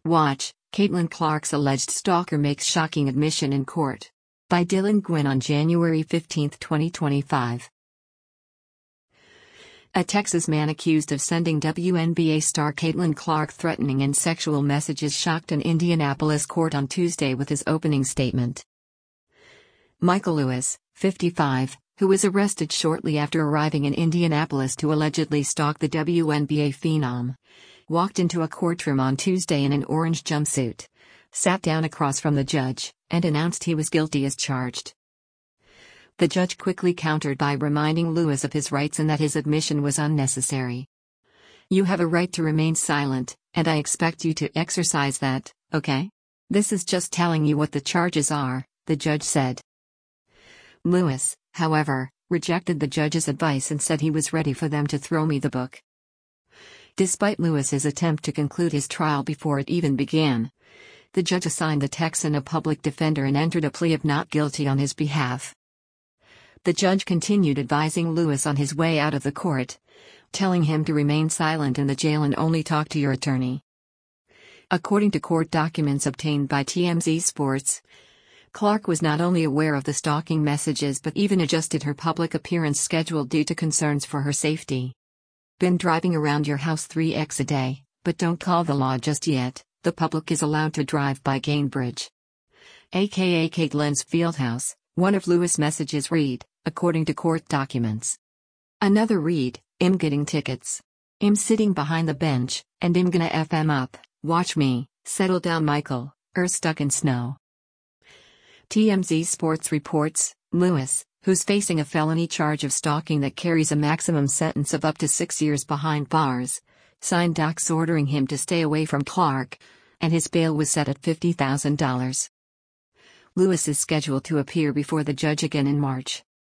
Watch, Caitlin Clark's alleged stalker makes shocking admission in court. By Dylan Gwynn on January 15, 2025. A Texas man accused of sending WNBA star Caitlin Clark threatening and sexual messages shocked an Indianapolis court on Tuesday with his opening statement. Michael Lewis, 55, who was arrested shortly after arriving in Indianapolis to allegedly stalk the WNBA phenom, walked into a courtroom on Tuesday in an orange jumpsuit, sat down across from the judge, and announced he was guilty as charged. The judge quickly countered by reminding Lewis of his rights and that his admission was unnecessary. "You have a right to remain silent, and I expect you to exercise that, okay? This is just telling you what the charges are," the judge said. Lewis, however, rejected the judge's advice and said he was ready for them to throw me the book. Despite Lewis's attempt to conclude his trial before it even began, the judge assigned the Texan a public defender and entered a plea of not guilty on his behalf. The judge continued advising Lewis on his way out of the court, telling him to remain silent in the jail and only talk to your attorney. According to court documents obtained by TMZ Sports, Clark was not only aware of the stalking messages but even adjusted her public appearance schedule due to concerns for her safety. "Been driving around your house 3x a day, but don't call the law just yet. The public is allowed to drive by Gainbridge, aka Caitlin's Fieldhouse," one of Lewis' messages read, according to court documents. Another read, "I'm getting tickets. I'm sitting behind the bench, and I'm gonna F 'em up, watch me, settle down Michael, stuck in snow." TMZ Sports reports, Lewis, who's facing a felony charge of stalking that carries a maximum sentence of up to 6 years behind bars, signed docs ordering him to stay away from Clark, and his bail was set at $50,000. Lewis is scheduled to appear before the judge again in March.